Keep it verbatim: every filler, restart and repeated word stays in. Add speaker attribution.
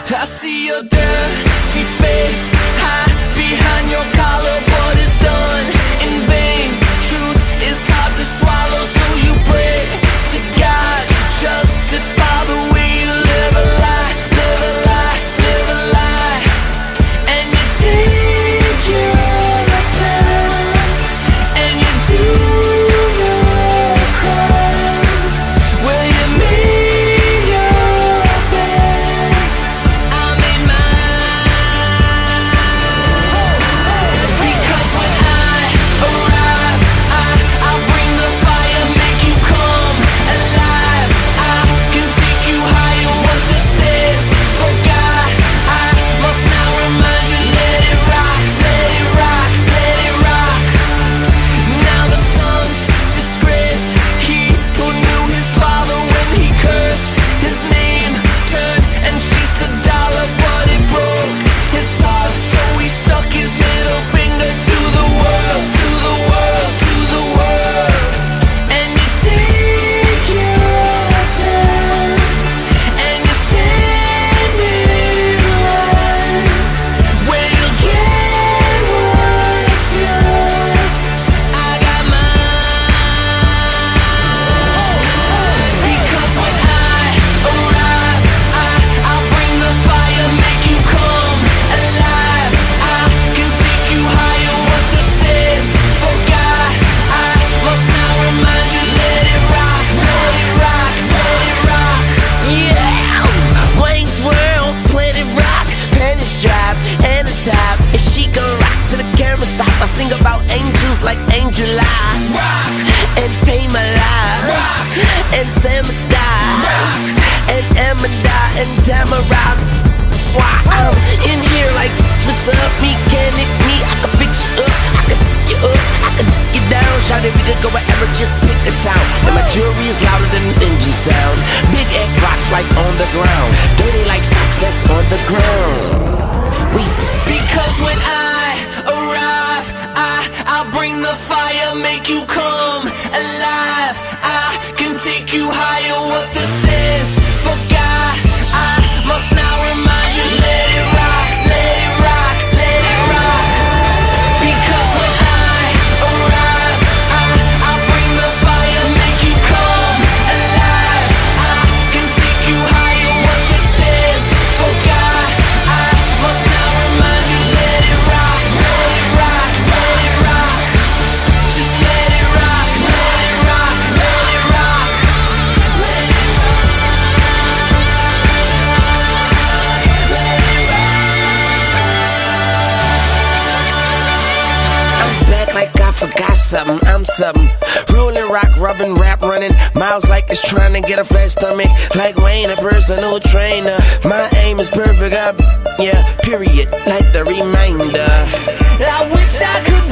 Speaker 1: I see your dirty face hide behind your collar, but it's done in vain. Truth is hard to swallow, so you pray to God to justify the way you live a lie, live a lie, live a lie. And you take your time, and you do your crime. Well, you made your bed, I made mine. Because when I arrive, I, I'll bring the fire, make you come alive. I can take you higher, what this is. Forgot, I must now remind you, let it rock, let it rock, let it rock. Now the son's disgraced, he who knew his father when he cursed his name, turned and chased the dollar, but it broke his heart, so he stuck his middle finger to the world, to the world, to the world. And you take your time, and you stand in line, where you'll get what's yours. I got mine. Because when I arrive, I, I'll bring the fire, make you come alive. I can take you higher, what this is. Forgot, I must now remind you, let it rock, let it rock, let it rock. Yeah, Wayne's World, Planet Rock, panties drop, and the top. And she gon' rock till the camera stop. I sing about angels like Angel Eye, rock, and Pay My Life, rock, and Samadai, rock, and Amanda, and Tamara. Why I'm in here like, what's up, mechanic me? I can fix you up, I can pick you up, I can get down. Shout it, we could go wherever, just pick a town. And my jewelry is louder than an engine sound. Big egg rocks like on the ground, dirty like socks that's on the ground. We say, because when I arrive, I, I'll bring the fire, make you come alive. I can take you higher, what this is. Forgot, I must now remind you, let it rock, let it rock, let it rock. Because when I arrive, I, I'll bring the fire, make you come alive. I can take you higher, what this is. Forgot, I must now remind you, let it rock, let it rock, let it rock. Just let it rock, let it rock, let it rock, let it rock, let it rock. I'm back like I forgot something, I'm something. Rolling, rock, rubbing, rap, running miles like it's trying to get a flat stomach. Like Wayne, a personal trainer. My aim is perfect, I, yeah, period, like the reminder. I wish I could